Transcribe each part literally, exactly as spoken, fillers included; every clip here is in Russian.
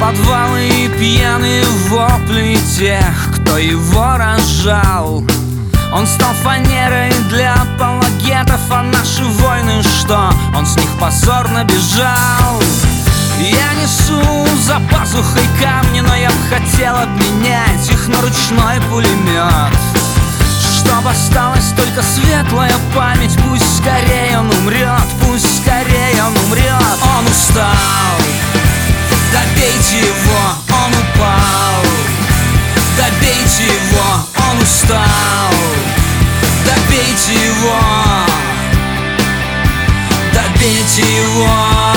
подвалы и пьяные вопли тех, кто его рожал. Он стал фанерой для апологетов, а наши войны что? Он с них позорно бежал. Я несу за пазухой камни, но я бы хотел обменять их на ручной пулемет, чтоб осталась только светлая память. Пусть скорее он умрет, пусть скорее он умрет. Он устал, добейте его, он упал. Добейте его, он устал. Добейте его, добейте его.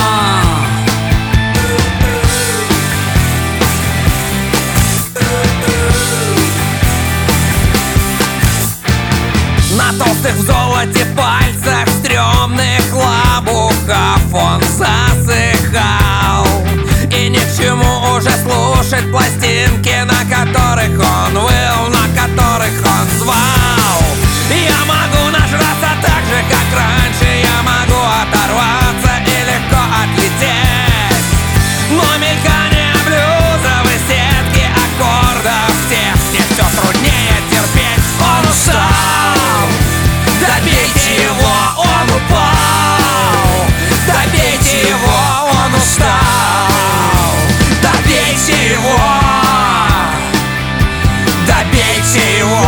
На толстых в золоте пальцах стрёмных лабухов он засыхал. И ни к чему уже слушать пластинки, на которых он выл, на которых он звал. Я могу нажраться так же, как раньше, я могу оторваться и легко отлететь, но мелькание блюзовой сетки аккордов всех, мне все труднее терпеть. Он устал, добейте его, он упал. Добейте его, он устал. Добейте его, добейте его.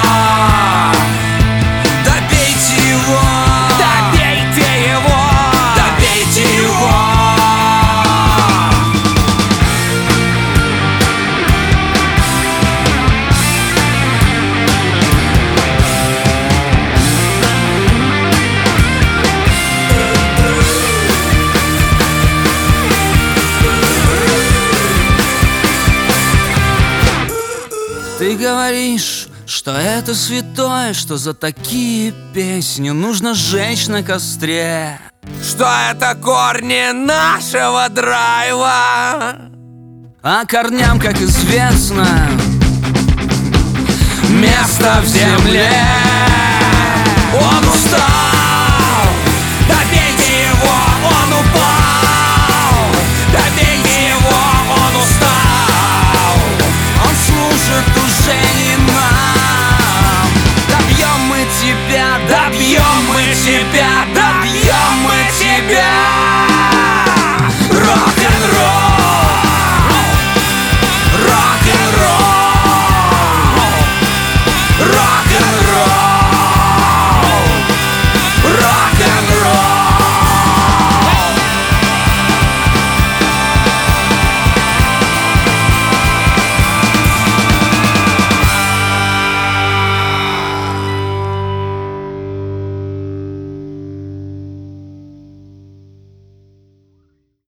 Добейте его, добейте его, добейте его. Ты говоришь, что это святое, что за такие песни нужно сжечь на костре, Что это корни нашего драйва. а корням, как известно, Место в земле. Он устал, добейте его, он упал. Добейте его, он устал. он служит уже не нам. Добьем мы тебя, Добьем мы тебя,